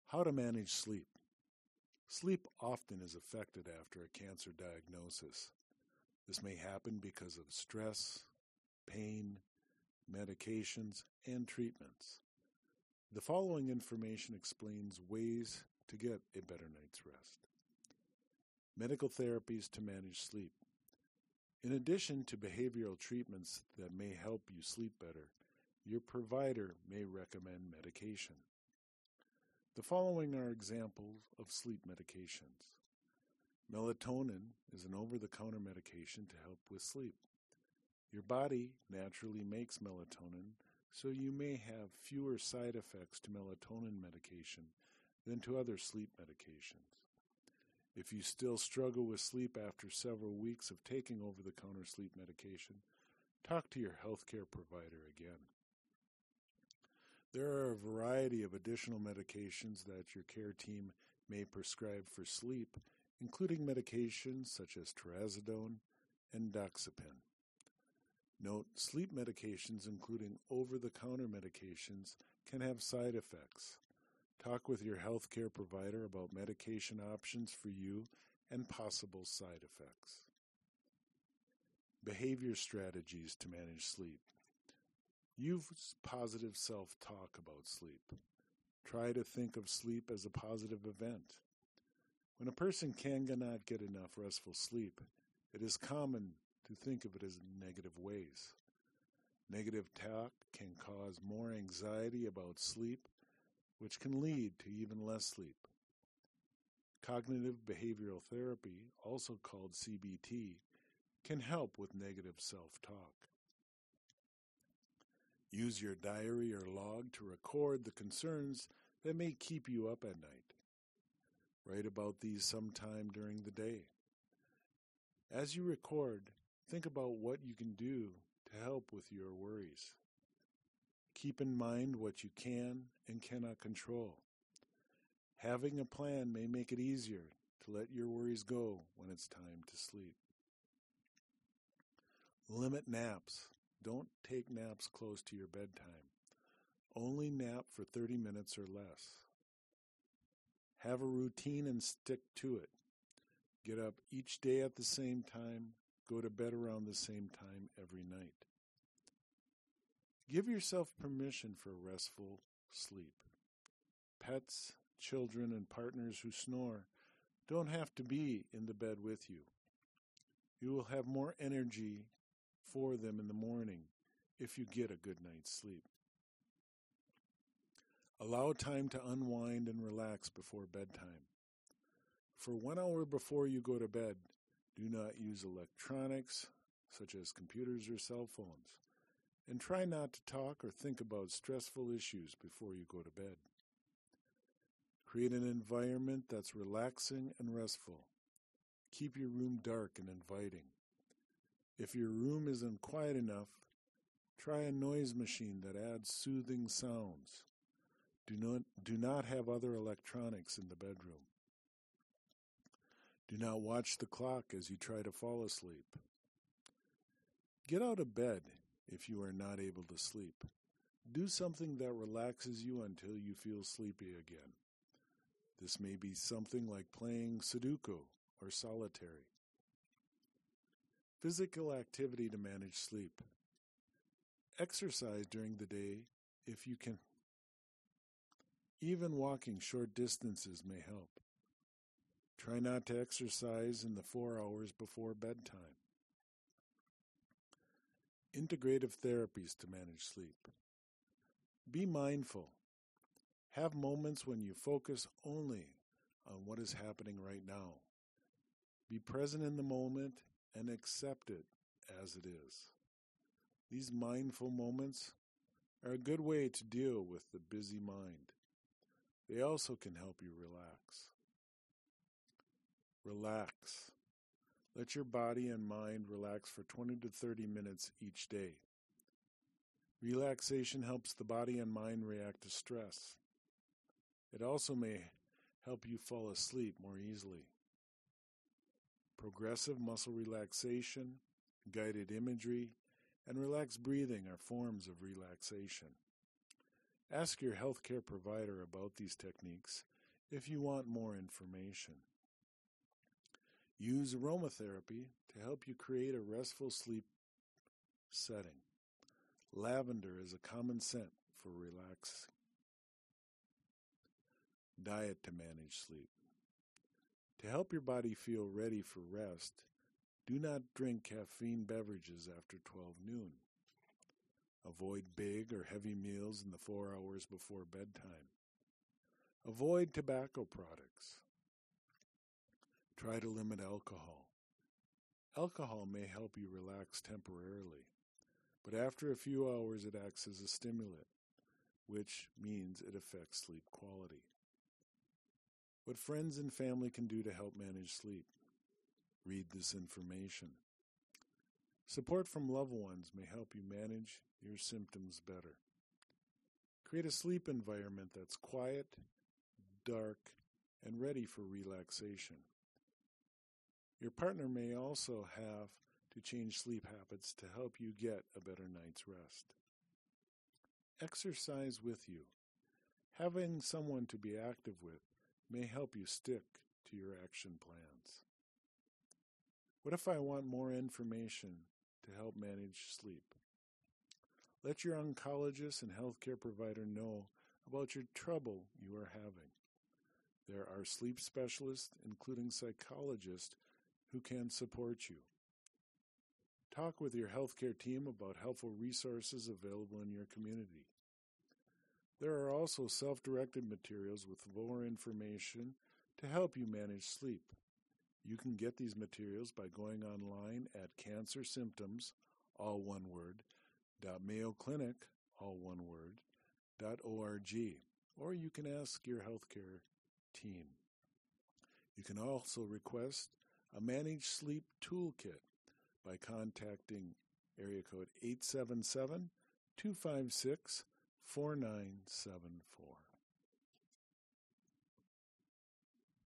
How to manage sleep. Sleep often is affected after a cancer diagnosis. This may happen because of stress, pain, medications, and treatments. The following information explains ways to get a better night's rest. Medical therapies to manage sleep. In addition to behavioral treatments that may help you sleep better, your provider may recommend medication. The following are examples of sleep medications. Melatonin is an over-the-counter medication to help with sleep. Your body naturally makes melatonin, so you may have fewer side effects to melatonin medication than to other sleep medications. If you still struggle with sleep after several weeks of taking over-the-counter sleep medication, talk to your healthcare provider again. There are a variety of additional medications that your care team may prescribe for sleep, including medications such as trazodone and doxepin. Note, sleep medications, including over-the-counter medications, can have side effects. Talk with your healthcare provider about medication options for you and possible side effects. Behavior strategies to manage sleep. Use positive self-talk about sleep. Try to think of sleep as a positive event. When a person cannot get enough restful sleep, it is common to think of it as negative ways. Negative talk can cause more anxiety about sleep, which can lead to even less sleep. Cognitive behavioral therapy, also called CBT, can help with negative self-talk. Use your diary or log to record the concerns that may keep you up at night. Write about these sometime during the day. As you record, think about what you can do to help with your worries. Keep in mind what you can and cannot control. Having a plan may make it easier to let your worries go when it's time to sleep. Limit naps. Don't take naps close to your bedtime. Only nap for 30 minutes or less. Have a routine and stick to it. Get up each day at the same time. Go to bed around the same time every night. Give yourself permission for restful sleep. Pets, children, and partners who snore don't have to be in the bed with you. You will have more energy for them in the morning if you get a good night's sleep. Allow time to unwind and relax before bedtime. For 1 hour before you go to bed, do not use electronics such as computers or cell phones, and try not to talk or think about stressful issues before you go to bed. Create an environment that's relaxing and restful. Keep your room dark and inviting. If your room isn't quiet enough, try a noise machine that adds soothing sounds. Do not have other electronics in the bedroom. Do not watch the clock as you try to fall asleep. Get out of bed if you are not able to sleep. Do something that relaxes you until you feel sleepy again. This may be something like playing Sudoku or solitary. Physical activity to manage sleep. Exercise during the day if you can. Even walking short distances may help. Try not to exercise in the 4 hours before bedtime. Integrative therapies to manage sleep. Be mindful. Have moments when you focus only on what is happening right now. Be present in the moment and accept it as it is. These mindful moments are a good way to deal with the busy mind. They also can help you relax. Relax. Let your body and mind relax for 20 to 30 minutes each day. Relaxation helps the body and mind react to stress. It also may help you fall asleep more easily. Progressive muscle relaxation, guided imagery, and relaxed breathing are forms of relaxation. Ask your healthcare provider about these techniques if you want more information. Use aromatherapy to help you create a restful sleep setting. Lavender is a common scent for relaxing. Diet to manage sleep. To help your body feel ready for rest, do not drink caffeine beverages after 12 noon. Avoid big or heavy meals in the 4 hours before bedtime. Avoid tobacco products. Try to limit alcohol. Alcohol may help you relax temporarily, but after a few hours it acts as a stimulant, which means it affects sleep quality. What friends and family can do to help manage sleep. Read this information. Support from loved ones may help you manage your symptoms better. Create a sleep environment that's quiet, dark, and ready for relaxation. Your partner may also have to change sleep habits to help you get a better night's rest. Exercise with you. Having someone to be active with may help you stick to your action plans. What if I want more information to help manage sleep? Let your oncologist and healthcare provider know about your trouble you are having. There are sleep specialists, including psychologists, who can support you. Talk with your healthcare team about helpful resources available in your community. There are also self-directed materials with more information to help you manage sleep. You can get these materials by going online at cancersymptoms, all one word, .mayoclinic, all one word, .org, or you can ask your healthcare team. You can also request a Managed Sleep Toolkit by contacting area code 877-256-4974.